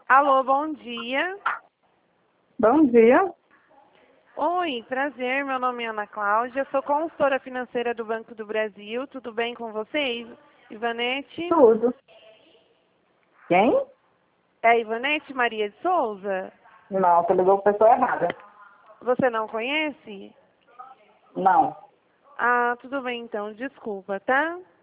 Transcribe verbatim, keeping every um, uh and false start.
Alô, bom dia. Bom dia. Oi, prazer, meu nome é Ana Cláudia, sou consultora financeira do Banco do Brasil, tudo bem com vocês? Ivanete? Tudo. Quem? É a Ivanete Maria de Souza? Não, você ligou para a pessoa errada. Você não conhece? Não. Ah, tudo bem então, desculpa, tá?